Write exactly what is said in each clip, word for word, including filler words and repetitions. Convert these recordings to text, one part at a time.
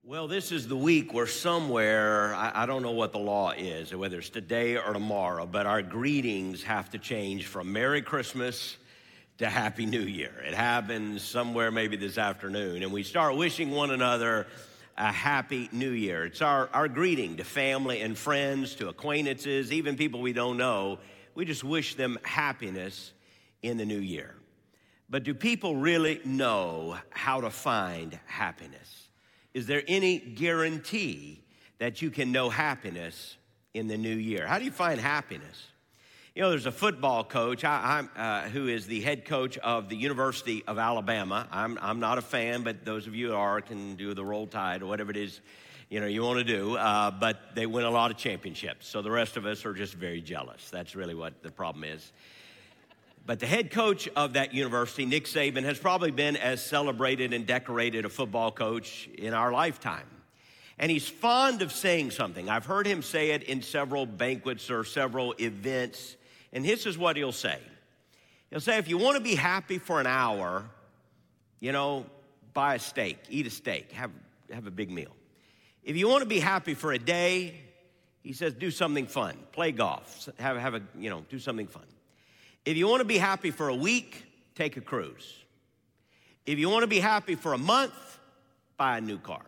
Well, this is the week where somewhere, I, I don't know what the law is, whether it's today or tomorrow, but our greetings have to change from Merry Christmas to Happy New Year. It happens somewhere maybe this afternoon, and we start wishing one another a Happy New Year. It's our, our greeting to family and friends, to acquaintances, even people we don't know. We just wish them happiness in the new year. But do people really know how to find happiness? Is there any guarantee that you can know happiness in the new year? How do you find happiness? You know, there's a football coach I, I'm, uh, who is the head coach of the University of Alabama. I'm, I'm not a fan, but those of you who are can do the Roll Tide or whatever it is, you know, you want to do. Uh, but they win a lot of championships, so the rest of us are just very jealous. That's really what the problem is. But the head coach of that university, Nick Saban, has probably been as celebrated and decorated a football coach in our lifetime. And he's fond of saying something. I've heard him say it in several banquets or several events. And this is what he'll say. He'll say, if you want to be happy for an hour, you know, buy a steak, eat a steak, have, have a big meal. If you want to be happy for a day, he says, do something fun, play golf, have, have a, you know, do something fun. If you want to be happy for a week, take a cruise. If you want to be happy for a month, buy a new car.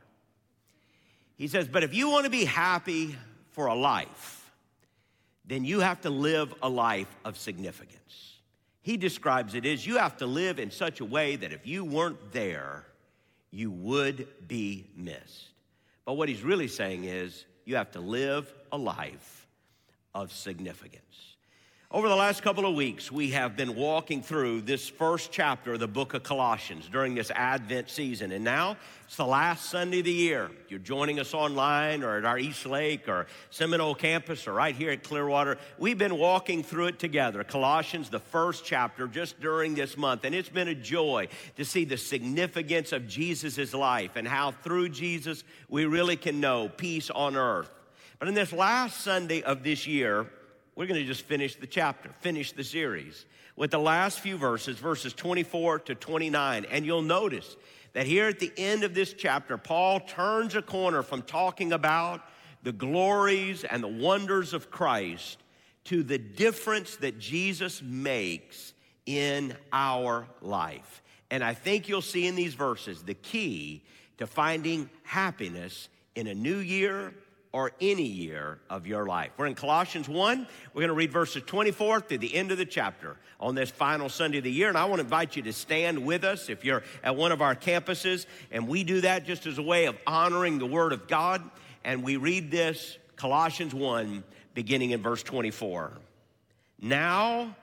He says, but if you want to be happy for a life, then you have to live a life of significance. He describes it as you have to live in such a way that if you weren't there, you would be missed. But what he's really saying is you have to live a life of significance. Over the last couple of weeks, we have been walking through this first chapter of the book of Colossians during this Advent season. And now it's the last Sunday of the year. You're joining us online or at our East Lake or Seminole campus or right here at Clearwater. We've been walking through it together. Colossians, the first chapter, just during this month. And it's been a joy to see the significance of Jesus' life and how through Jesus we really can know peace on earth. But in this last Sunday of this year, we're going to just finish the chapter, finish the series with the last few verses, verses twenty-four to twenty-nine. And you'll notice that here at the end of this chapter, Paul turns a corner from talking about the glories and the wonders of Christ to the difference that Jesus makes in our life. And I think you'll see in these verses the key to finding happiness in a new year or any year of your life. We're in Colossians one. We're going to read verses twenty-four through the end of the chapter on this final Sunday of the year. And I want to invite you to stand with us if you're at one of our campuses. And we do that just as a way of honoring the Word of God. And we read this, Colossians one, beginning in verse twenty-four. Now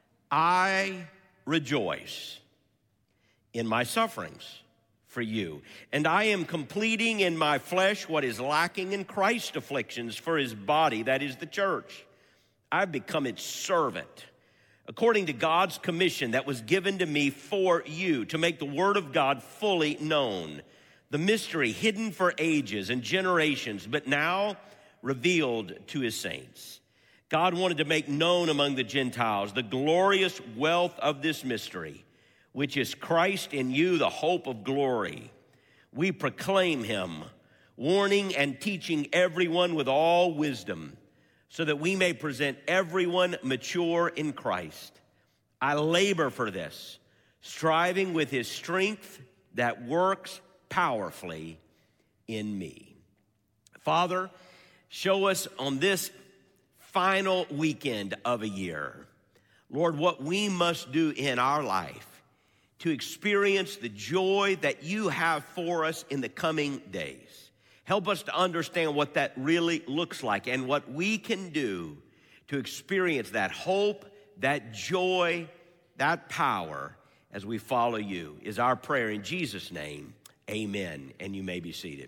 I rejoice in my sufferings for you. And I am completing in my flesh what is lacking in Christ's afflictions for his body, that is the church. I've become its servant, according to God's commission that was given to me for you, to make the word of God fully known, the mystery hidden for ages and generations, but now revealed to his saints. God wanted to make known among the Gentiles the glorious wealth of this mystery, which is Christ in you, the hope of glory. We proclaim him, warning and teaching everyone with all wisdom, so that we may present everyone mature in Christ. I labor for this, striving with his strength that works powerfully in me. Father, show us on this final weekend of a year, Lord, what we must do in our life to experience the joy that you have for us in the coming days. Help us to understand what that really looks like and what we can do to experience that hope, that joy, that power as we follow you is our prayer in Jesus' name. Amen. And you may be seated.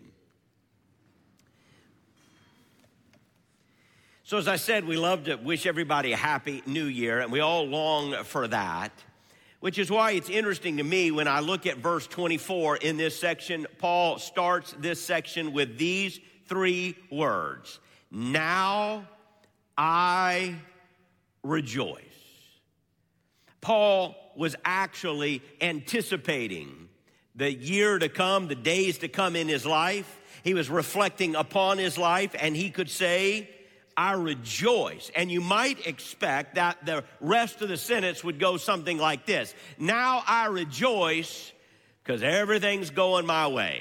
So as I said, we love to wish everybody a happy new year, and we all long for that. Which is why it's interesting to me when I look at verse twenty-four in this section, Paul starts this section with these three words. Now I rejoice. Paul was actually anticipating the year to come, the days to come in his life. He was reflecting upon his life, and he could say, I rejoice. And you might expect that the rest of the sentence would go something like this. Now I rejoice because everything's going my way.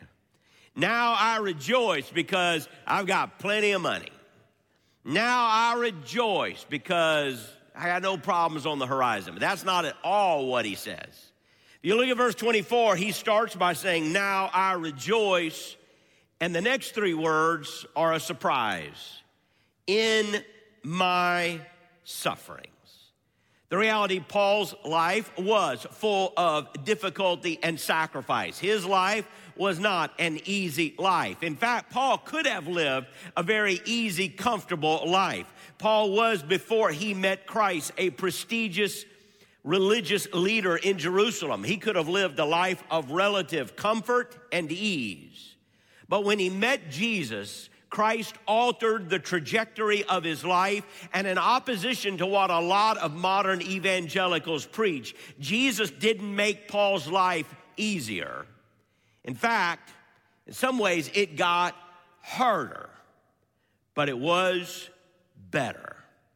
Now I rejoice because I've got plenty of money. Now I rejoice because I got no problems on the horizon. But that's not at all what he says. If you look at verse twenty-four, he starts by saying, now I rejoice. And the next three words are a surprise. In my sufferings. The reality, Paul's life was full of difficulty and sacrifice. His life was not an easy life. In fact, Paul could have lived a very easy, comfortable life. Paul was, before he met Christ, a prestigious religious leader in Jerusalem. He could have lived a life of relative comfort and ease. But when he met Jesus, Christ altered the trajectory of his life, and in opposition to what a lot of modern evangelicals preach, Jesus didn't make Paul's life easier. In fact, in some ways, it got harder, but it was better.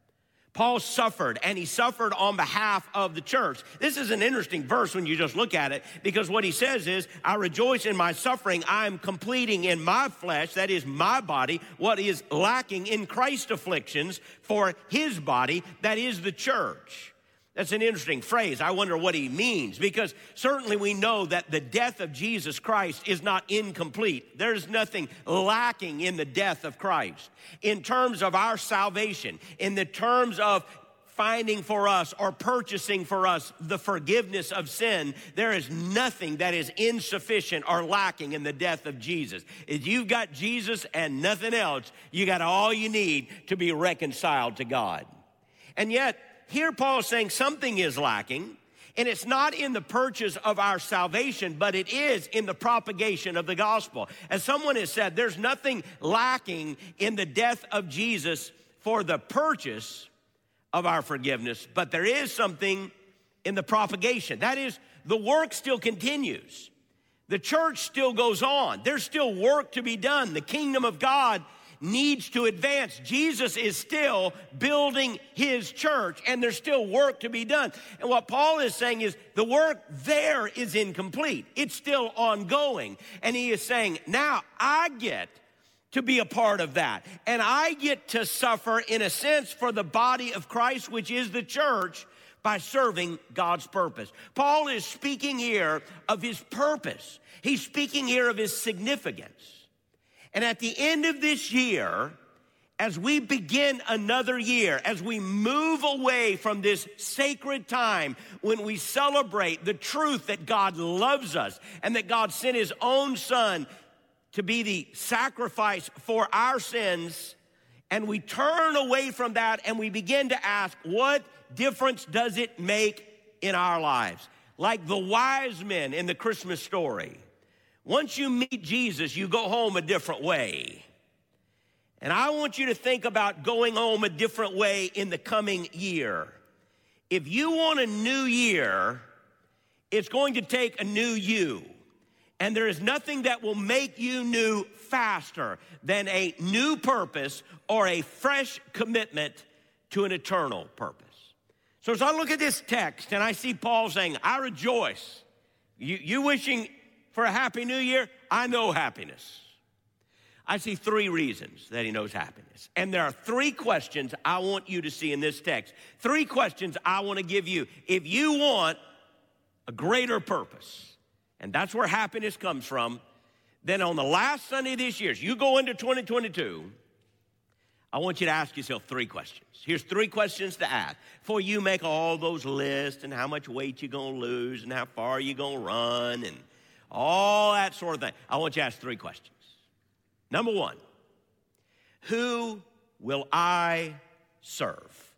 Paul suffered, and he suffered on behalf of the church. This is an interesting verse when you just look at it, because what he says is, I rejoice in my suffering. I am completing in my flesh, that is my body, what is lacking in Christ's afflictions for his body, that is the church. That's an interesting phrase. I wonder what he means, because certainly we know that the death of Jesus Christ is not incomplete. There's nothing lacking in the death of Christ. In terms of our salvation, in the terms of finding for us or purchasing for us the forgiveness of sin, there is nothing that is insufficient or lacking in the death of Jesus. If you've got Jesus and nothing else, you got all you need to be reconciled to God. And yet, here Paul is saying something is lacking, and it's not in the purchase of our salvation, but it is in the propagation of the gospel. As someone has said, there's nothing lacking in the death of Jesus for the purchase of our forgiveness, but there is something in the propagation. That is, the work still continues. The church still goes on. There's still work to be done. The kingdom of God needs to advance. Jesus is still building his church, and there's still work to be done. And what Paul is saying is the work there is incomplete. It's still ongoing. And he is saying, now I get to be a part of that. And I get to suffer, in a sense, for the body of Christ, which is the church, by serving God's purpose. Paul is speaking here of his purpose. He's speaking here of his significance. And at the end of this year, as we begin another year, as we move away from this sacred time when we celebrate the truth that God loves us and that God sent his own son to be the sacrifice for our sins, and we turn away from that and we begin to ask, what difference does it make in our lives? Like the wise men in the Christmas story. Once you meet Jesus, you go home a different way. And I want you to think about going home a different way in the coming year. If you want a new year, it's going to take a new you. And there is nothing that will make you new faster than a new purpose or a fresh commitment to an eternal purpose. So as I look at this text and I see Paul saying, I rejoice. You, you wishing for a happy new year? I know happiness. I see three reasons that he knows happiness. And there are three questions I want you to see in this text. Three questions I want to give you. If you want a greater purpose, and that's where happiness comes from, then on the last Sunday of this year, as you go into twenty twenty-two, I want you to ask yourself three questions. Here's three questions to ask before you make all those lists and how much weight you're going to lose and how far you're going to run and all that sort of thing. I want you to ask three questions. Number one, who will I serve?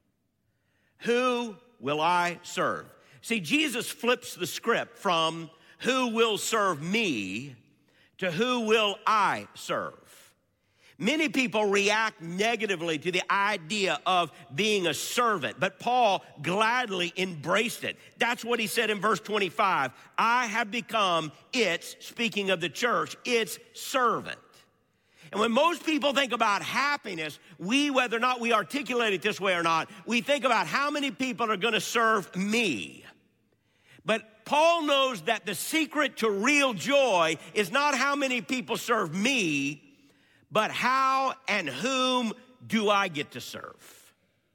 Who will I serve? See, Jesus flips the script from who will serve me to who will I serve. Many people react negatively to the idea of being a servant, but Paul gladly embraced it. That's what he said in verse twenty-five. I have become its, speaking of the church, its servant. And when most people think about happiness, we, whether or not we articulate it this way or not, we think about how many people are going to serve me. But Paul knows that the secret to real joy is not how many people serve me, but how and whom do I get to serve?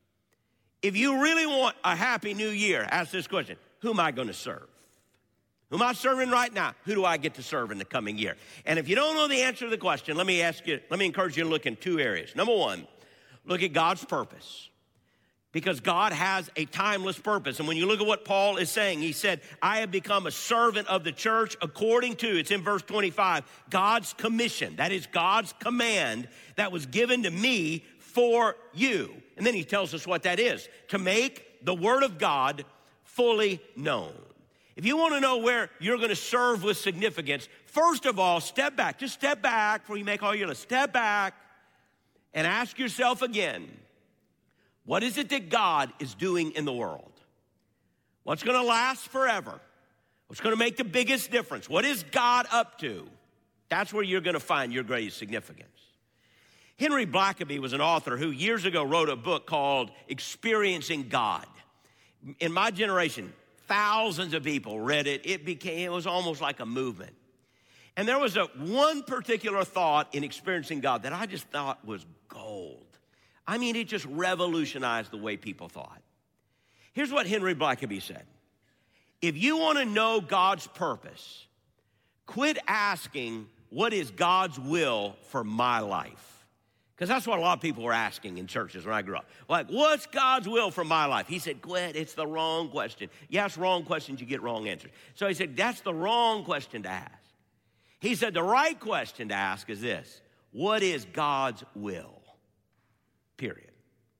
If you really want a happy new year, ask this question: who am I going to serve? Who am I serving right now? Who do I get to serve in the coming year? And if you don't know the answer to the question, let me ask you, let me encourage you to look in two areas. Number one, look at God's purpose. Because God has a timeless purpose. And when you look at what Paul is saying, he said, I have become a servant of the church according to, it's in verse twenty-five, God's commission. That is God's command that was given to me for you. And then he tells us what that is: to make the word of God fully known. If you want to know where you're going to serve with significance, first of all, step back. Just step back before you make all your list. Step back and ask yourself again, what is it that God is doing in the world? What's going to last forever? What's going to make the biggest difference? What is God up to? That's where you're going to find your greatest significance. Henry Blackaby was an author who years ago wrote a book called Experiencing God. In my generation, thousands of people read it. It became, it was almost like a movement. And there was a one particular thought in Experiencing God that I just thought was gold. I mean, it just revolutionized the way people thought. Here's what Henry Blackaby said: if you want to know God's purpose, quit asking, what is God's will for my life? Because that's what a lot of people were asking in churches when I grew up. Like, what's God's will for my life? He said, quit, it's the wrong question. You ask wrong questions, you get wrong answers. So he said, that's the wrong question to ask. He said, the right question to ask is this: what is God's will? Period.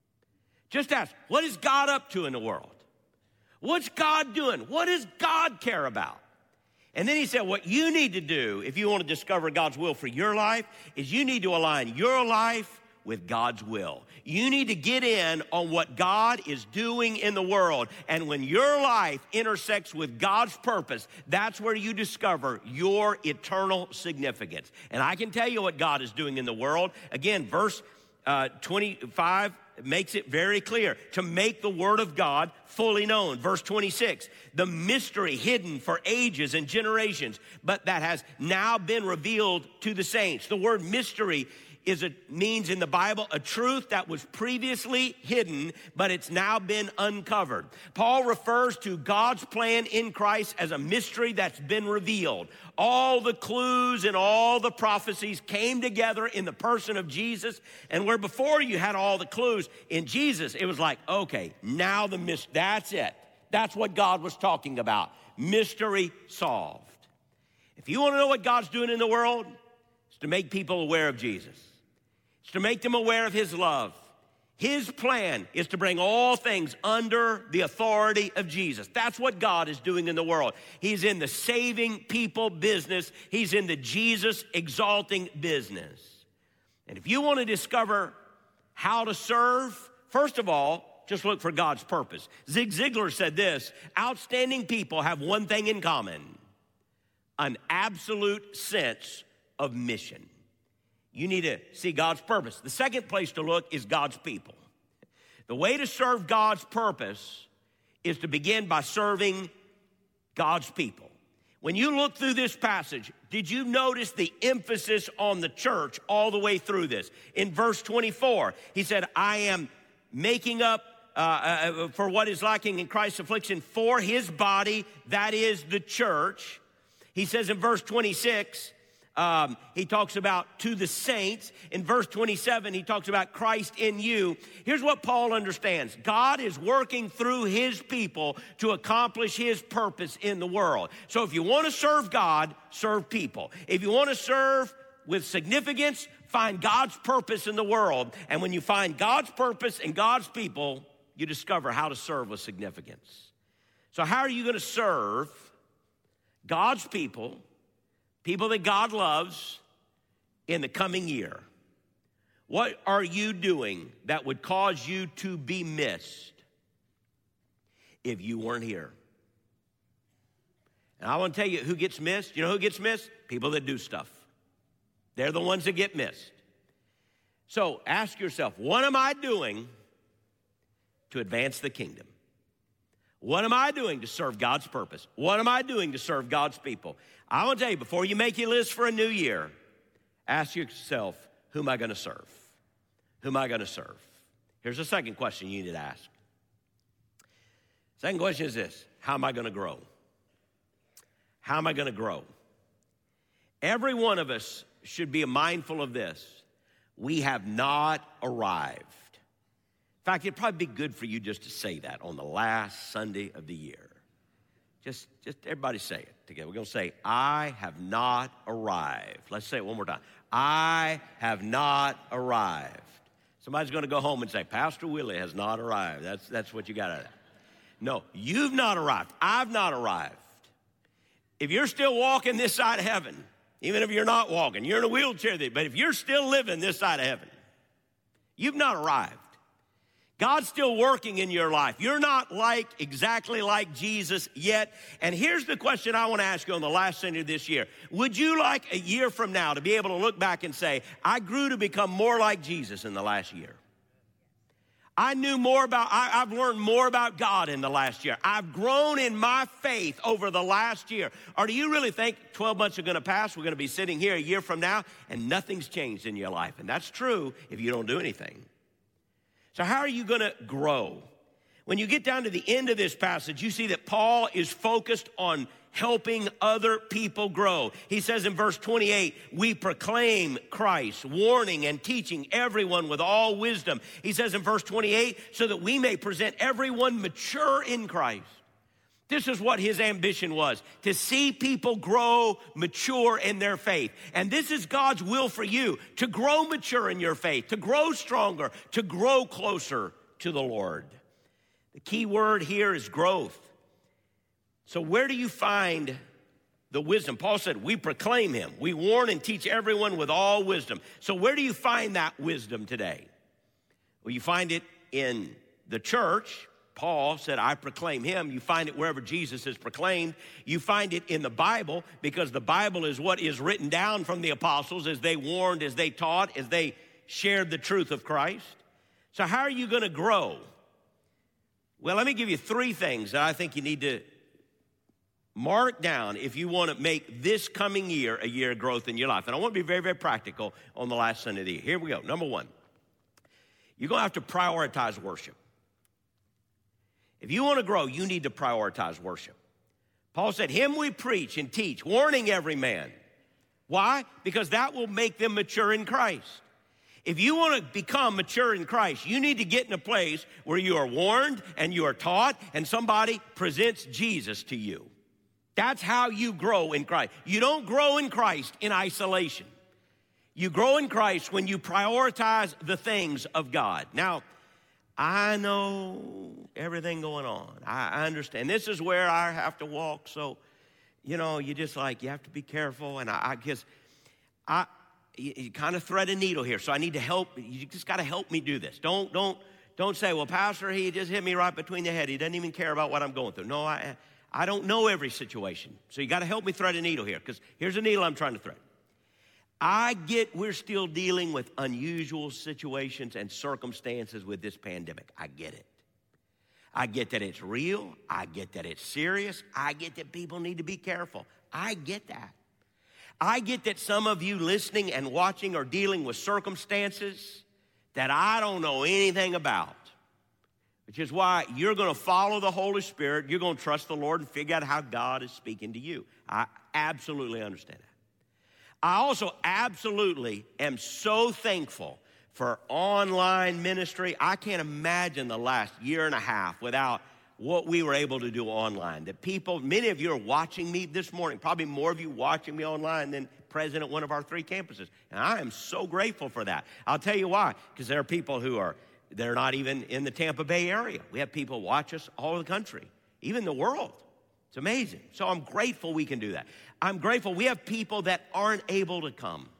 Just ask, what is God up to in the world? What's God doing? What does God care about? And then he said, what you need to do if you want to discover God's will for your life is you need to align your life with God's will. You need to get in on what God is doing in the world. And when your life intersects with God's purpose, that's where you discover your eternal significance. And I can tell you what God is doing in the world. Again, verse uh, twenty-five makes it very clear: to make the word of God fully known. Verse twenty-six, the mystery hidden for ages and generations, but that has now been revealed to the saints. The word mystery is a, means in the Bible a truth that was previously hidden, but it's now been uncovered. Paul refers to God's plan in Christ as a mystery that's been revealed. All the clues and all the prophecies came together in the person of Jesus, and where before you had all the clues in Jesus, it was like, okay, now the mystery, that's it. That's what God was talking about. Mystery solved. If you want to know what God's doing in the world, it's to make people aware of Jesus. It's to make them aware of his love. His plan is to bring all things under the authority of Jesus. That's what God is doing in the world. He's in the saving people business. He's in the Jesus exalting business. And if you want to discover how to serve, first of all, just look for God's purpose. Zig Ziglar said this: outstanding people have one thing in common: an absolute sense of mission. You need to see God's purpose. The second place to look is God's people. The way to serve God's purpose is to begin by serving God's people. When you look through this passage, did you notice the emphasis on the church all the way through this? In verse twenty-four, he said, I am making up uh, uh, for what is lacking in Christ's affliction for his body, that is the church. He says in verse twenty-six, Um, he talks about to the saints. In verse twenty-seven, he talks about Christ in you. Here's what Paul understands. God is working through his people to accomplish his purpose in the world. So if you want to serve God, serve people. If you want to serve with significance, find God's purpose in the world. And when you find God's purpose and God's people, you discover how to serve with significance. So how are you going to serve God's people, people that God loves, in the coming year? What are you doing that would cause you to be missed if you weren't here? And I want to tell you who gets missed. You know who gets missed? People that do stuff. They're the ones that get missed. So ask yourself, what am I doing to advance the kingdom? What am I doing to serve God's purpose? What am I doing to serve God's people? I want to tell you, before you make your list for a new year, ask yourself, who am I going to serve? Who am I going to serve? Here's the second question you need to ask. Second question is this: how am I going to grow? How am I going to grow? Every one of us should be mindful of this. We have not arrived. In fact, it'd probably be good for you just to say that on the last Sunday of the year. Just, just everybody say it together. We're going to say, I have not arrived. Let's say it one more time. I have not arrived. Somebody's going to go home and say, Pastor Willie has not arrived. That's, that's what you got to. No, you've not arrived. I've not arrived. If you're still walking this side of heaven, even if you're not walking, you're in a wheelchair, but if you're still living this side of heaven, you've not arrived. God's still working in your life. You're not like exactly like Jesus yet. And here's the question I want to ask you on the last Sunday of this year. Would you like a year from now to be able to look back and say, I grew to become more like Jesus in the last year? I knew more about, I, I've learned more about God in the last year. I've grown in my faith over the last year. Or do you really think twelve months are going to pass? We're going to be sitting here a year from now and nothing's changed in your life. And that's true if you don't do anything. So how are you going to grow? When you get down to the end of this passage, you see that Paul is focused on helping other people grow. He says in verse twenty-eight, we proclaim Christ, warning and teaching everyone with all wisdom. He says in verse twenty-eight, so that we may present everyone mature in Christ. This is what his ambition was, to see people grow mature in their faith. And this is God's will for you, to grow mature in your faith, to grow stronger, to grow closer to the Lord. The key word here is growth. So where do you find the wisdom? Paul said, we proclaim him. We warn and teach everyone with all wisdom. So where do you find that wisdom today? Well, you find it in the church. Paul said, I proclaim him. You find it wherever Jesus is proclaimed. You find it in the Bible, because the Bible is what is written down from the apostles as they warned, as they taught, as they shared the truth of Christ. So how are you going to grow? Well, let me give you three things that I think you need to mark down if you want to make this coming year a year of growth in your life. And I want to be very, very practical on the last Sunday of the year. Here we go. Number one, you're going to have to prioritize worship. If you want to grow, you need to prioritize worship. Paul said, him we preach and teach, warning every man. Why? Because that will make them mature in Christ. If you want to become mature in Christ, you need to get in a place where you are warned and you are taught and somebody presents Jesus to you. That's how you grow in Christ. You don't grow in Christ in isolation. You grow in Christ when you prioritize the things of God. Now, I know everything going on. I, I understand. This is where I have to walk. So, you know, you just like, you have to be careful. And I, I guess I, you, you kind of thread a needle here. So I need to help. You just got to help me do this. Don't, don't, don't say, well, Pastor, he just hit me right between the head. He doesn't even care about what I'm going through. No, I, I don't know every situation. So you got to help me thread a needle here, because here's a needle I'm trying to thread. I get we're still dealing with unusual situations and circumstances with this pandemic. I get it. I get that it's real. I get that it's serious. I get that people need to be careful. I get that. I get that some of you listening and watching are dealing with circumstances that I don't know anything about, which is why you're going to follow the Holy Spirit. You're going to trust the Lord and figure out how God is speaking to you. I absolutely understand that. I also absolutely am so thankful for online ministry. I can't imagine the last year and a half without what we were able to do online. That people, many of you are watching me this morning, probably more of you watching me online than present at one of our three campuses. And I am so grateful for that. I'll tell you why, because there are people who are, they're not even in the Tampa Bay area. We have people watch us all over the country, even the world. It's amazing. So I'm grateful we can do that. I'm grateful we have people that aren't able to come.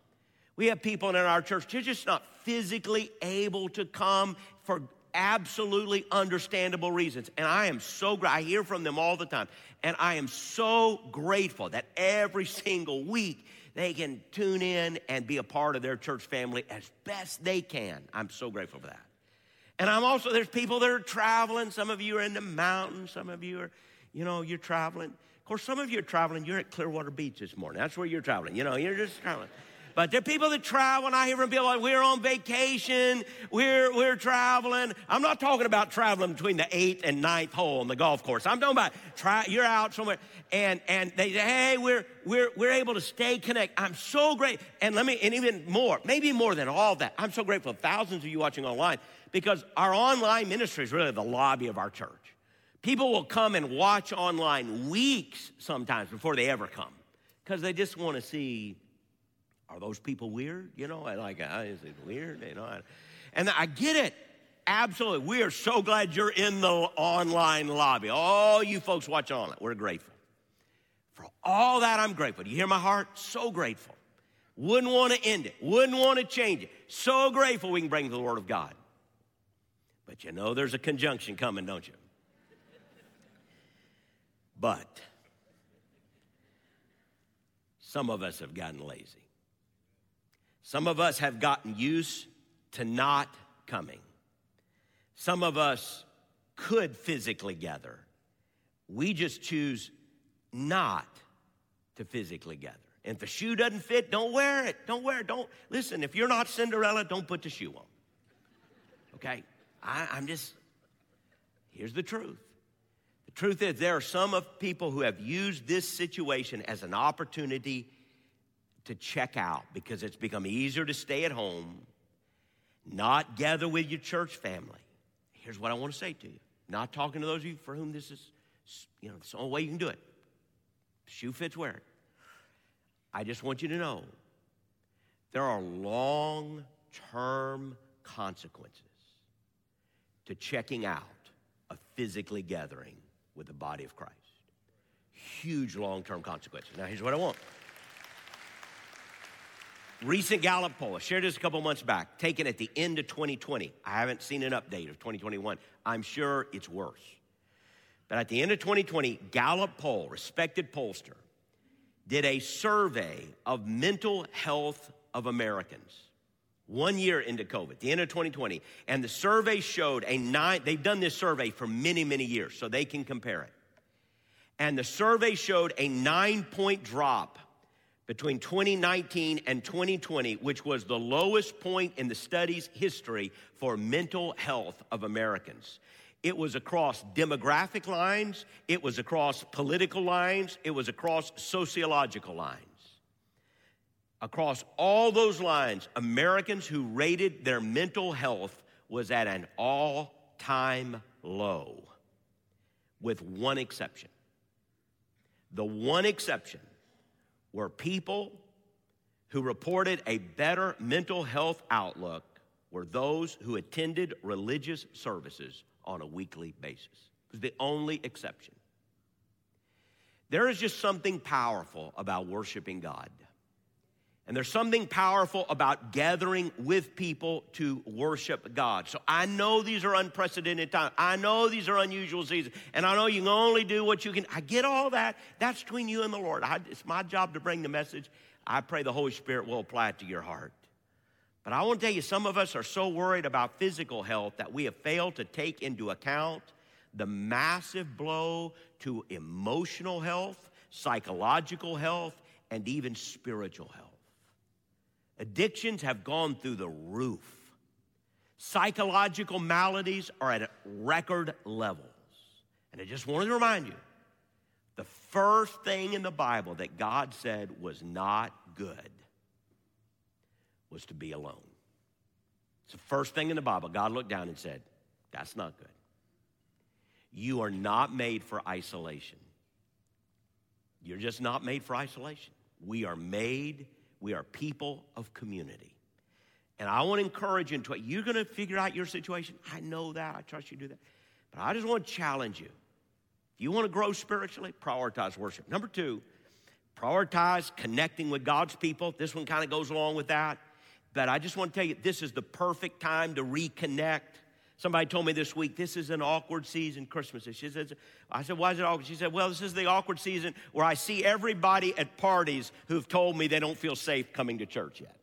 We have people in our church, they're just not physically able to come for absolutely understandable reasons. And I am so grateful. I hear from them all the time. And I am so grateful that every single week they can tune in and be a part of their church family as best they can. I'm so grateful for that. And I'm also, there's people that are traveling. Some of you are in the mountains. Some of you are, you know, you're traveling. Of course, some of you are traveling. You're at Clearwater Beach this morning. That's where you're traveling. You know, you're just traveling. But there are people that travel, and I hear from people like, we're on vacation, we're, we're traveling. I'm not talking about traveling between the eighth and ninth hole on the golf course. I'm talking about try, you're out somewhere, and, and they say, hey, we're, we're, we're able to stay connected. I'm so great. And let me, and even more, maybe more than all that, I'm so grateful for thousands of you watching online, because our online ministry is really the lobby of our church. People will come and watch online weeks sometimes before they ever come, because they just want to see, are those people weird? You know, I like, uh, is it weird? You know, I, and I get it. Absolutely. We are so glad you're in the online lobby. All you folks watching online, we're grateful. For all that, I'm grateful. Do you hear my heart? So grateful. Wouldn't want to end it. Wouldn't want to change it. So grateful we can bring the Word of God. But you know there's a conjunction coming, don't you? But some of us have gotten lazy. Some of us have gotten used to not coming. Some of us could physically gather. We just choose not to physically gather. And if the shoe doesn't fit, don't wear it. Don't wear it. Don't listen. If you're not Cinderella, don't put the shoe on. Okay? I, I'm just, here's the truth. The truth is there are some of people who have used this situation as an opportunity to check out, because it's become easier to stay at home, not gather with your church family. Here's what I want to say to you. Not talking to those of you for whom this is, you know, it's the only way you can do it. Shoe fits, wear it. I just want you to know there are long-term consequences to checking out of physically gathering with the body of Christ. Huge long-term consequences. Now, here's what I want. Recent Gallup poll, I shared this a couple months back, taken at the end of twenty twenty. I haven't seen an update of twenty twenty-one. I'm sure it's worse. But at the end of twenty twenty, Gallup poll, respected pollster, did a survey of mental health of Americans one year into COVID, the end of twenty twenty. And the survey showed a nine, they've done this survey for many, many years, so they can compare it. And the survey showed a nine-point drop between twenty nineteen and twenty twenty, which was the lowest point in the study's history for mental health of Americans. It was across demographic lines, it was across political lines, it was across sociological lines. Across all those lines, Americans who rated their mental health was at an all-time low, with one exception. The one exception were people who reported a better mental health outlook were those who attended religious services on a weekly basis. It was the only exception. There is just something powerful about worshiping God. And there's something powerful about gathering with people to worship God. So I know these are unprecedented times. I know these are unusual seasons. And I know you can only do what you can. I get all that. That's between you and the Lord. I, it's my job to bring the message. I pray the Holy Spirit will apply it to your heart. But I want to tell you, some of us are so worried about physical health that we have failed to take into account the massive blow to emotional health, psychological health, and even spiritual health. Addictions have gone through the roof. Psychological maladies are at record levels. And I just wanted to remind you, the first thing in the Bible that God said was not good was to be alone. It's the first thing in the Bible. God looked down and said, that's not good. You are not made for isolation. You're just not made for isolation. We are made We are people of community. And I want to encourage you into it. You're going to figure out your situation. I know that. I trust you to do that. But I just want to challenge you. If you want to grow spiritually, prioritize worship. Number two, Prioritize connecting with God's people. This one kind of goes along with that. But I just want to tell you, this is the perfect time to reconnect. Somebody told me this week, this is an awkward season, Christmas. She said, I said, why is it awkward? She said, well, this is the awkward season where I see everybody at parties who've told me they don't feel safe coming to church yet.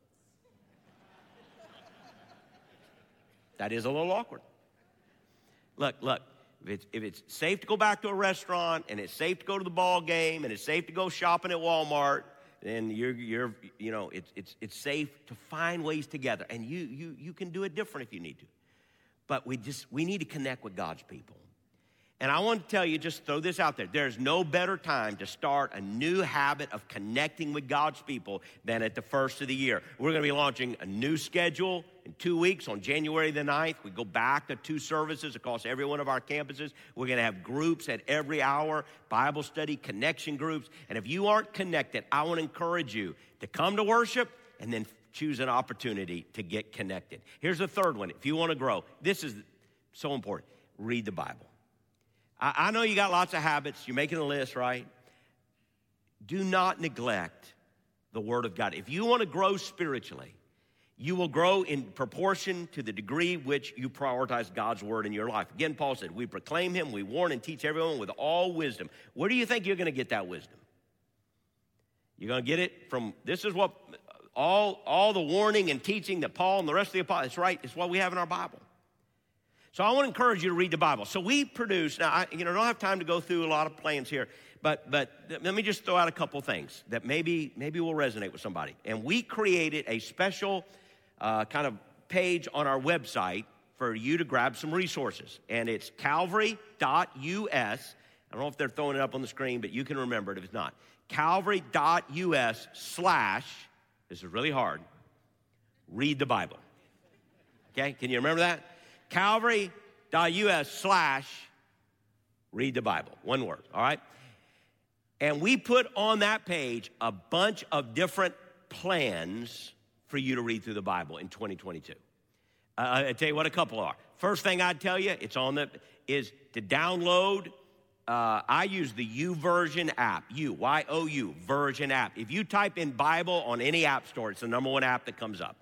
That is a little awkward. Look, look, if it's, if it's safe to go back to a restaurant and it's safe to go to the ball game and it's safe to go shopping at Walmart, then you're, you're you know, it's, it's, it's safe to find ways together. And you, you, you can do it different if you need to. But we just, we need to connect with God's people. And I want to tell you, just throw this out there. There's no better time to start a new habit of connecting with God's people than at the first of the year. We're going to be launching a new schedule in two weeks on January the ninth. We go back to two services across every one of our campuses. We're going to have groups at every hour, Bible study, connection groups. And if you aren't connected, I want to encourage you to come to worship and then choose an opportunity to get connected. Here's the third one. If you want to grow, this is so important. Read the Bible. I know you got lots of habits. You're making a list, right? Do not neglect the Word of God. If you want to grow spiritually, you will grow in proportion to the degree which you prioritize God's Word in your life. Again, Paul said, we proclaim Him, we warn and teach everyone with all wisdom. Where do you think you're going to get that wisdom? You're going to get it from, this is what, all, all the warning and teaching that Paul and the rest of the apostles, it's right, it's what we have in our Bible. So I want to encourage you to read the Bible. So we produce, now I you know, don't have time to go through a lot of plans here, but but let me just throw out a couple things that maybe, maybe will resonate with somebody. And we created a special uh, kind of page on our website for you to grab some resources. And it's calvary dot U S. I don't know if they're throwing it up on the screen, but you can remember it if it's not. calvary dot U S slash, this is really hard, read the Bible. Okay, can you remember that? calvary dot U S slash read the Bible. One word, all right? And we put on that page a bunch of different plans for you to read through the Bible in twenty twenty-two. Uh, I tell you what a couple are. First thing I'd tell you, it's on the, is to download. Uh, I use the YouVersion app, U, Y O U, Version app. If you type in Bible on any app store, it's the number one app that comes up.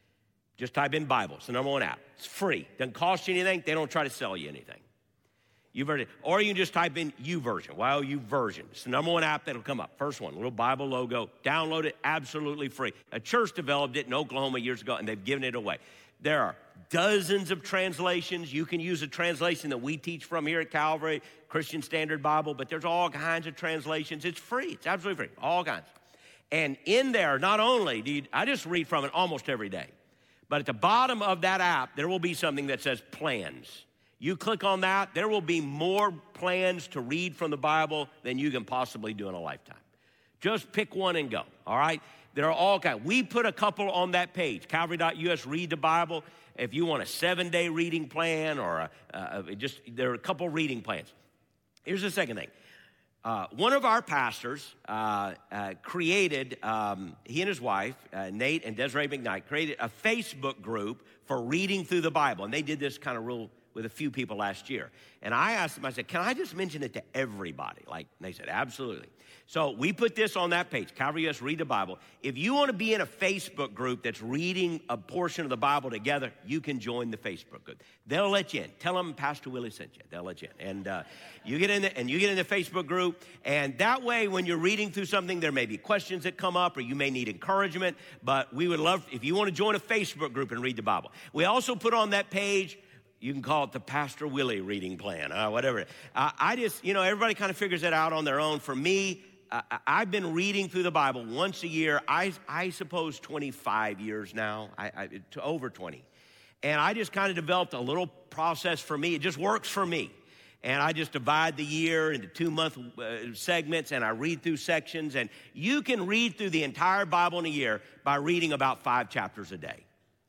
Just type in Bible. It's the number one app. It's free. Doesn't cost you anything. They don't try to sell you anything. YouVersion. Or you can just type in YouVersion, Y O U Version. It's the number one app that'll come up. First one, little Bible logo. Download it, absolutely free. A church developed it in Oklahoma years ago, and they've given it away. There are dozens of translations. You can use a translation that we teach from here at Calvary, Christian Standard Bible, but there's all kinds of translations. It's free. It's absolutely free. All kinds. And in there, not only do you, I just read from it almost every day. But at the bottom of that app, there will be something that says plans. You click on that, there will be more plans to read from the Bible than you can possibly do in a lifetime. Just pick one and go, all right? There are all kinds. We put a couple on that page, calvary dot U S, read the Bible. If you want a seven-day reading plan or a, uh, just, there are a couple reading plans. Here's the second thing. Uh, one of our pastors uh, uh, created, um, he and his wife, uh, Nate and Desiree McKnight, created a Facebook group for reading through the Bible. And they did this kind of real with a few people last year. And I asked them, I said, can I just mention it to everybody? Like, and they said, absolutely. So we put this on that page, Calvary U S, read the Bible. If you want to be in a Facebook group that's reading a portion of the Bible together, you can join the Facebook group. They'll let you in. Tell them Pastor Willie sent you. They'll let you in. And uh, you get in the, and you get in the Facebook group. And that way, when you're reading through something, there may be questions that come up or you may need encouragement. But we would love, if you want to join a Facebook group and read the Bible. We also put on that page, you can call it the Pastor Willie reading plan, uh, whatever. Uh, I just, you know, everybody kind of figures it out on their own. For me, uh, I've been reading through the Bible once a year, I, I suppose twenty-five years now, I, I, to over twenty. And I just kind of developed a little process for me. It just works for me. And I just divide the year into two-month uh, segments, and I read through sections. And you can read through the entire Bible in a year by reading about five chapters a day.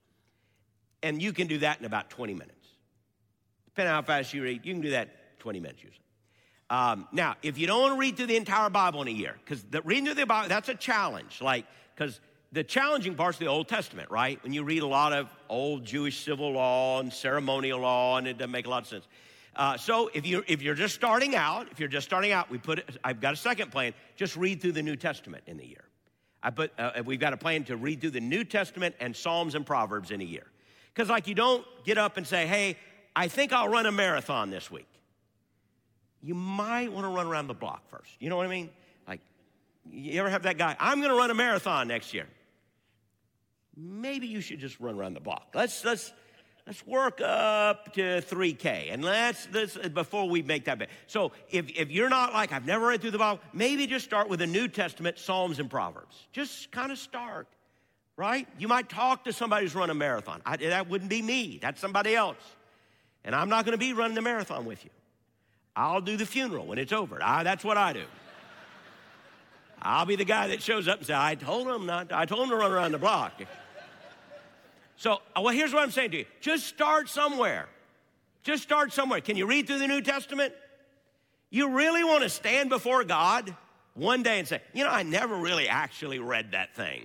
And you can do that in about twenty minutes. Depending on how fast you read, you can do that twenty minutes usually. Um, now, if you don't want to read through the entire Bible in a year, because reading through the Bible, that's a challenge. Like, because the challenging part's the Old Testament, right? When you read a lot of old Jewish civil law and ceremonial law, and it doesn't make a lot of sense. Uh, so if, you, if you're just starting out, if you're just starting out, we put it, I've got a second plan. Just read through the New Testament in the year. I put, uh, we've got a plan to read through the New Testament and Psalms and Proverbs in a year. Because like you don't get up and say, hey, I think I'll run a marathon this week. You might want to run around the block first. You know what I mean? Like, you ever have that guy, I'm going to run a marathon next year. Maybe you should just run around the block. Let's let's let's work up to three K, and let's let's before we make that bet. So if if you're not like I've never read through the Bible, maybe just start with the New Testament, Psalms and Proverbs. Just kind of start, right? You might talk to somebody who's run a marathon. I, that wouldn't be me. That's somebody else, and I'm not going to be running the marathon with you. I'll do the funeral when it's over. I, that's what I do. I'll be the guy that shows up and says, I told him not. I told him to run around the block. So, well, here's what I'm saying to you. Just start somewhere. Just start somewhere. Can you read through the New Testament? You really want to stand before God one day and say, you know, I never really actually read that thing.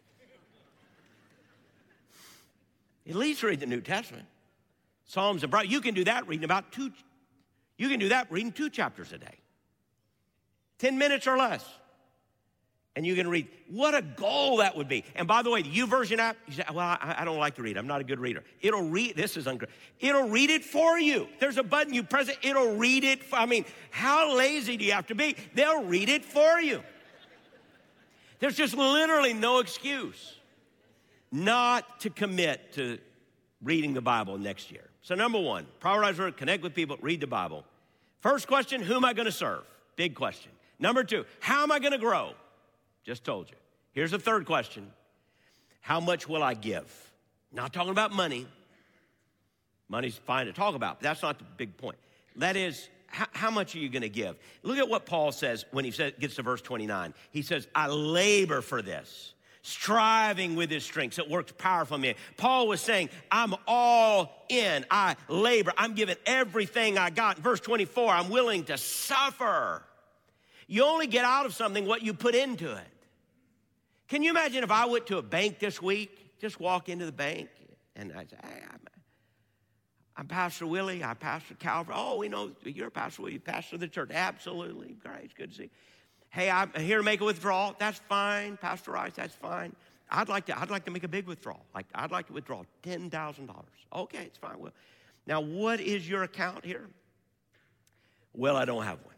At least read the New Testament. Psalms and Proverbs. You can do that reading about two, you can do that reading two chapters a day. Ten minutes or less. And you can read. What a goal that would be. And by the way, the YouVersion app, you say, well, I, I don't like to read. I'm not a good reader. It'll read, this is uncredible. It'll read it for you. There's a button, you press it, it'll read it. For, I mean, how lazy do you have to be? They'll read it for you. There's just literally no excuse not to commit to reading the Bible next year. So number one, prioritize work, connect with people, read the Bible. First question, who am I going to serve? Big question. Number two, how am I going to grow? Just told you. Here's the third question. How much will I give? Not talking about money. Money's fine to talk about, but that's not the big point. That is, how, how much are you going to give? Look at what Paul says when he says, gets to verse twenty-nine. He says, I labor for this, striving with his strength. So it works powerful in me. Paul was saying, I'm all in. I labor. I'm giving everything I got. In verse twenty-four, I'm willing to suffer. You only get out of something what you put into it. Can you imagine if I went to a bank this week, just walk into the bank, and I say, hey, I'm, I'm Pastor Willie, I'm Pastor Calvary. Oh, we know you're Pastor Willie, pastor of the church. Absolutely, great, it's good to see you. Hey, I'm here to make a withdrawal. That's fine, Pastor Rice, that's fine. I'd like to, I'd like to make a big withdrawal. Like, I'd like to withdraw ten thousand dollars. Okay, it's fine. Well, now, what is your account here? Well, I don't have one.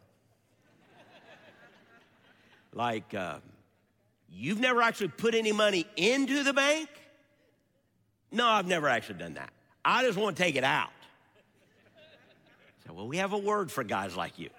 Like, uh, you've never actually put any money into the bank? No, I've never actually done that. I just want to take it out. So, well, we have a word for guys like you.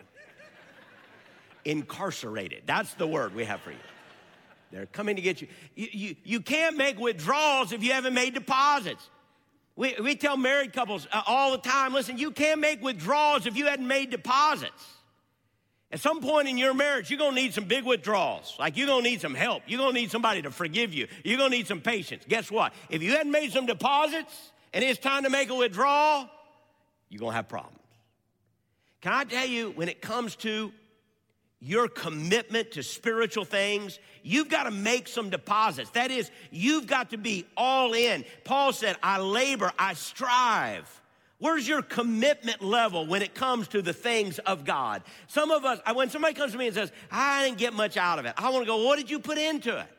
Incarcerated. That's the word we have for you. They're coming to get you. You, you, you can't make withdrawals if you haven't made deposits. We, we tell married couples uh, all the time, listen, you can't make withdrawals if you hadn't made deposits. At some point in your marriage, you're going to need some big withdrawals. Like, you're going to need some help. You're going to need somebody to forgive you. You're going to need some patience. Guess what? If you hadn't made some deposits and it's time to make a withdrawal, you're going to have problems. Can I tell you, when it comes to your commitment to spiritual things, you've got to make some deposits. That is, you've got to be all in. Paul said, I labor, I strive. Where's your commitment level when it comes to the things of God? Some of us, when somebody comes to me and says, I didn't get much out of it, I want to go, what did you put into it?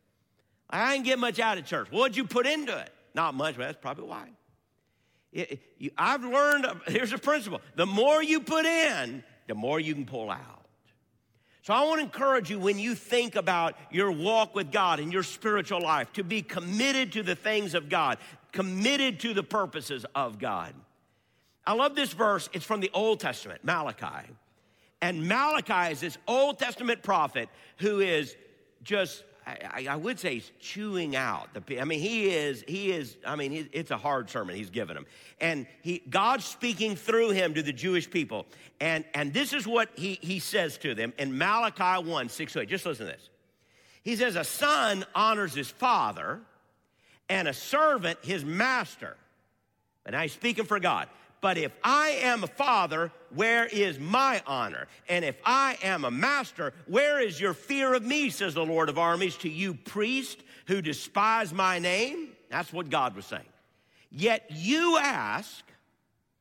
I didn't get much out of church. What did you put into it? Not much, but that's probably why. It, you, I've learned, here's a principle. The more you put in, the more you can pull out. So I want to encourage you, when you think about your walk with God and your spiritual life, to be committed to the things of God, committed to the purposes of God. I love this verse. It's from the Old Testament, Malachi. And Malachi is this Old Testament prophet who is just, I, I would say he's chewing out. The, I mean, he is, he is, I mean, it's a hard sermon he's given them. And he, God's speaking through him to the Jewish people. And, and this is what he, he says to them in Malachi one, six to eight. Just listen to this. He says, a son honors his father and a servant his master. And now he's speaking for God. But if I am a father, where is my honor? And if I am a master, where is your fear of me, says the Lord of armies, to you priests who despise my name? That's what God was saying. Yet you ask,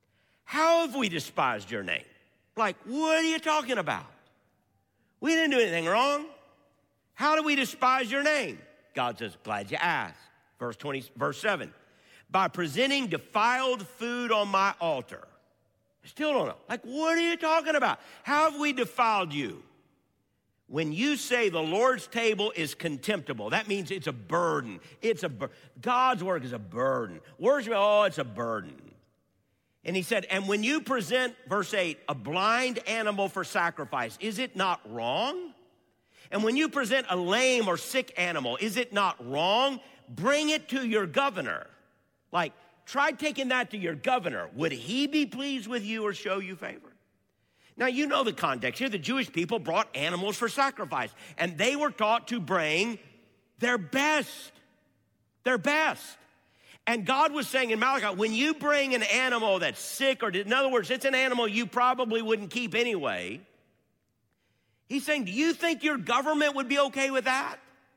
how have we despised your name? Like, what are you talking about? We didn't do anything wrong. How do we despise your name? God says, glad you asked. Verse twenty, verse seven, by presenting defiled food on my altar. Still don't know. Like, what are you talking about? How have we defiled you? When you say the Lord's table is contemptible, that means it's a burden. It's a bur- God's work is a burden. Worship, oh, it's a burden. And he said, and when you present, verse eight, a blind animal for sacrifice, is it not wrong? And when you present a lame or sick animal, is it not wrong? Bring it to your governor. Like, try taking that to your governor. Would he be pleased with you or show you favor? Now, you know the context here. The Jewish people brought animals for sacrifice, and they were taught to bring their best, their best. And God was saying in Malachi, when you bring an animal that's sick, or in other words, it's an animal you probably wouldn't keep anyway, he's saying, do you think your government would be okay with that?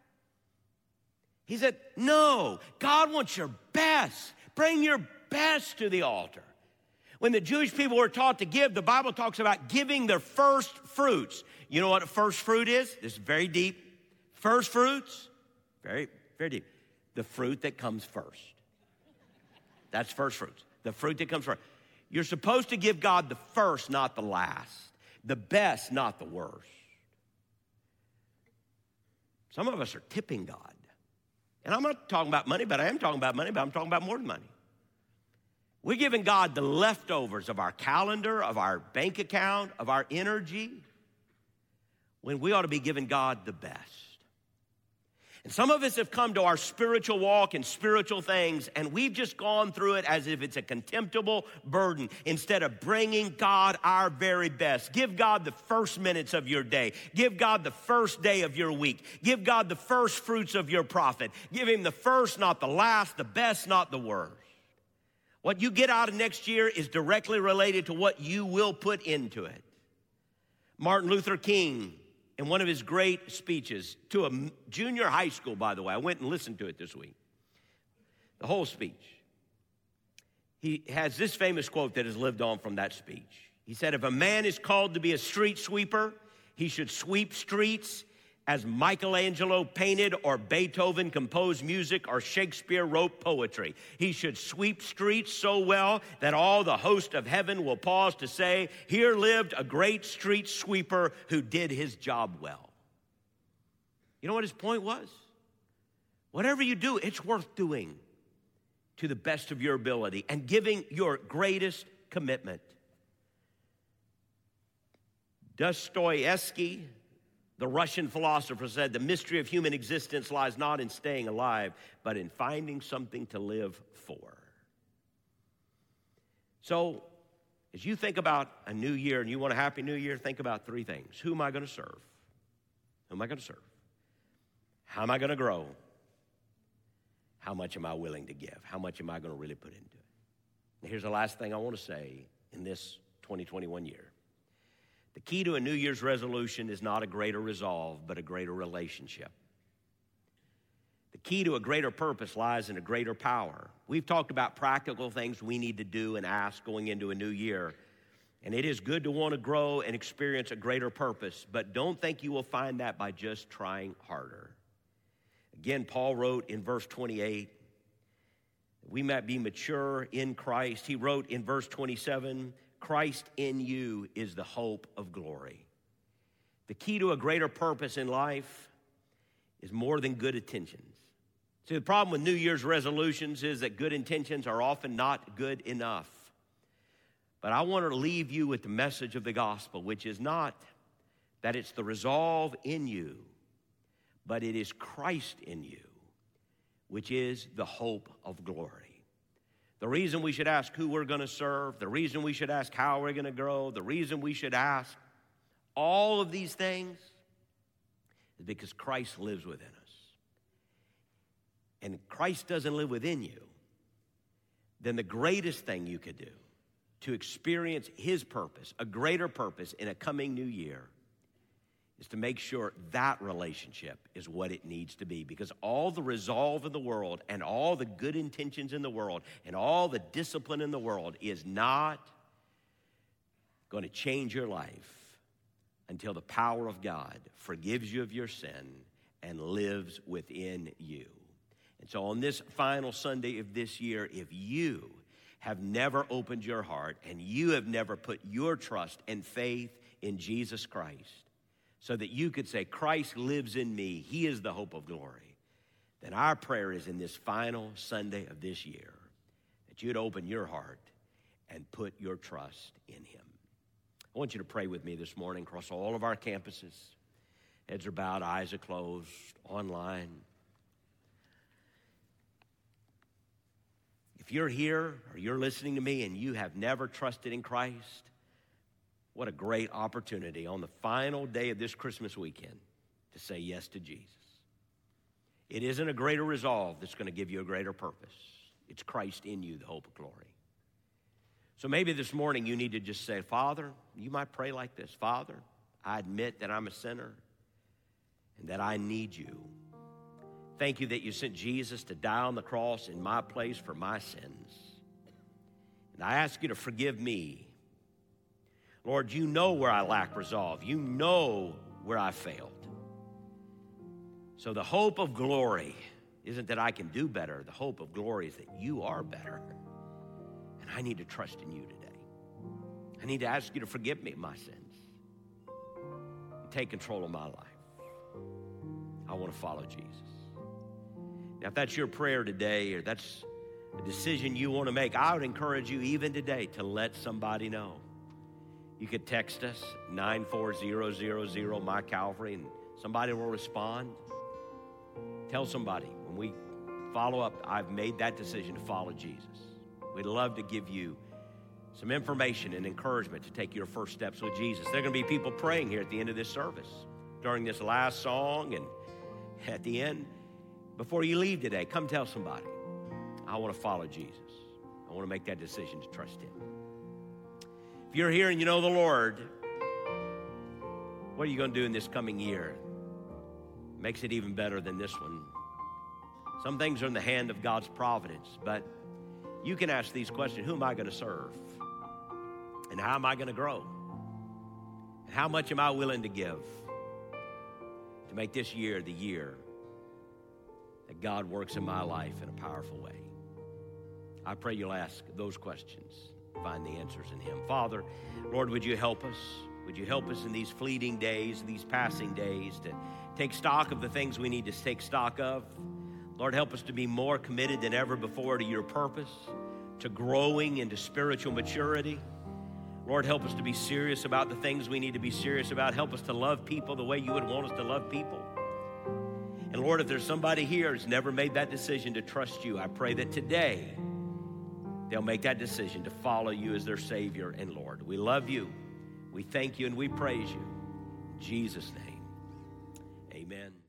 He said, no, God wants your best. Bring your best to the altar. When the Jewish people were taught to give, the Bible talks about giving their first fruits. You know what a first fruit is? This is very deep. First fruits, very, very deep. The fruit that comes first. That's first fruits. The fruit that comes first. You're supposed to give God the first, not the last. The best, not the worst. Some of us are tipping God. And I'm not talking about money, but I am talking about money, but I'm talking about more than money. We're giving God the leftovers of our calendar, of our bank account, of our energy, when we ought to be giving God the best. And some of us have come to our spiritual walk and spiritual things, and we've just gone through it as if it's a contemptible burden instead of bringing God our very best. Give God the first minutes of your day. Give God the first day of your week. Give God the first fruits of your profit. Give him the first, not the last, the best, not the worst. What you get out of next year is directly related to what you will put into it. Martin Luther King, in one of his great speeches to a junior high school, by the way, I went and listened to it this week, the whole speech. He has this famous quote that has lived on from that speech. He said, if a man is called to be a street sweeper, he should sweep streets as Michelangelo painted or Beethoven composed music or Shakespeare wrote poetry. He should sweep streets so well that all the host of heaven will pause to say, here lived a great street sweeper who did his job well. You know what his point was? Whatever you do, it's worth doing to the best of your ability and giving your greatest commitment. Dostoevsky, the Russian philosopher, said, the mystery of human existence lies not in staying alive, but in finding something to live for. So, as you think about a new year and you want a happy new year, think about three things. Who am I going to serve? Who am I going to serve? How am I going to grow? How much am I willing to give? How much am I going to really put into it? And here's the last thing I want to say in this twenty twenty-one year. The key to a New Year's resolution is not a greater resolve, but a greater relationship. The key to a greater purpose lies in a greater power. We've talked about practical things we need to do and ask going into a new year. And it is good to want to grow and experience a greater purpose, but don't think you will find that by just trying harder. Again, Paul wrote in verse twenty-eight, we might be mature in Christ. He wrote in verse twenty-seven, Christ in you is the hope of glory. The key to a greater purpose in life is more than good intentions. See, the problem with New Year's resolutions is that good intentions are often not good enough. But I want to leave you with the message of the gospel, which is not that it's the resolve in you, but it is Christ in you, which is the hope of glory. The reason we should ask who we're going to serve, the reason we should ask how we're going to grow, the reason we should ask all of these things is because Christ lives within us. And Christ doesn't live within you, then the greatest thing you could do to experience his purpose, a greater purpose in a coming new year, is to make sure that relationship is what it needs to be. Because all the resolve in the world and all the good intentions in the world and all the discipline in the world is not going to change your life until the power of God forgives you of your sin and lives within you. And so on this final Sunday of this year, if you have never opened your heart and you have never put your trust and faith in Jesus Christ so that you could say, Christ lives in me, he is the hope of glory, then our prayer is in this final Sunday of this year that you'd open your heart and put your trust in him. I want you to pray with me this morning across all of our campuses. Heads are bowed, eyes are closed, online. If you're here or you're listening to me and you have never trusted in Christ, what a great opportunity on the final day of this Christmas weekend to say yes to Jesus. It isn't a greater resolve that's going to give you a greater purpose. It's Christ in you, the hope of glory. So maybe this morning you need to just say, Father, you might pray like this. Father, I admit that I'm a sinner and that I need you. Thank you that you sent Jesus to die on the cross in my place for my sins. And I ask you to forgive me. Lord, you know where I lack resolve. You know where I failed. So the hope of glory isn't that I can do better. The hope of glory is that you are better. And I need to trust in you today. I need to ask you to forgive me of my sins. And take control of my life. I want to follow Jesus. Now, if that's your prayer today, or that's a decision you want to make, I would encourage you even today to let somebody know. You could text us, nine four zero zero zero, My Calvary, and somebody will respond. Tell somebody, when we follow up, I've made that decision to follow Jesus. We'd love to give you some information and encouragement to take your first steps with Jesus. There are going to be people praying here at the end of this service, during this last song, and at the end. Before you leave today, come tell somebody, I want to follow Jesus. I want to make that decision to trust him. If you're here and you know the Lord, what are you going to do in this coming year? Makes it even better than this one. Some things are in the hand of God's providence, but you can ask these questions. Who am I going to serve? And how am I going to grow? And how much am I willing to give to make this year the year that God works in my life in a powerful way? I pray you'll ask those questions, find the answers in him. Father, Lord, would you help us? Would you help us in these fleeting days, these passing days, to take stock of the things we need to take stock of? Lord, help us to be more committed than ever before to your purpose, to growing into spiritual maturity. Lord, help us to be serious about the things we need to be serious about. Help us to love people the way you would want us to love people. And Lord, if there's somebody here who's never made that decision to trust you, I pray that today they'll make that decision to follow you as their Savior and Lord. We love you. We thank you and we praise you. In Jesus' name, amen.